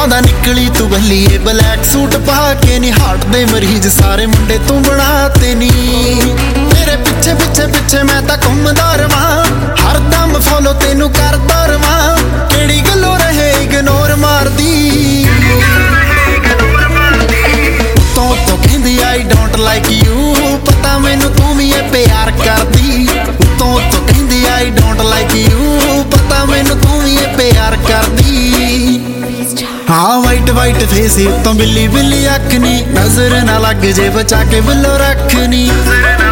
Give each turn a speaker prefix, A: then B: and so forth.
A: ਆਉਂਦਾ ਨਿਕਲੀ ਤੂੰ ਬੱਲੀਏ ਬਲੈਕ ਸੂਟ ਪਾ ਕੇ ਨੀ ਹਾਰਟ ਦੇ ਮਰੀਜ਼ ਸਾਰੇ ਮੁੰਡੇ ਤੂੰ ਬਣਾਤੇ ਨੀ ਤੇਰੇ ਪਿੱਛੇ ਪਿੱਛੇ ਪਿੱਛੇ ਮੈਂ ਤਾਂ ਘੁੰਮਦਾ ਰਵਾਂ ਹਰਦਮ ਫੋਲੋ ਤੈਨੂੰ ਕਰਦਾ ਰਵਾਂ ਕਿਹੜੀ ਗੱਲੋਂ ਰਹੇ ਇਗਨੋਰ ਮਾਰਦੀ ਤੋਂ ਕਹਿੰਦੀ ਆਈ ਡੋਂਟ ਲਾਈਕ ਯੂ ਪਤਾ ਮੈਨੂੰ ਤੂੰ ਵੀ ਇਹ ਪਿਆਰ ਕਰਦੀ ਤੋਂ ਕਹਿੰਦੀ ਆਈ ਡੋਂਟ ਲਾਈਕ ਯੂ ਪਤਾ ਮੈਨੂੰ ਤੂੰ ਵੀ ਇਹ ਪਿਆਰ ਕਰਦੀ हाँ वाइट वाइट फेस तो बिल्ली बिल्ली अख नी नजर ना लग जे बचा के बुल्लो रखनी।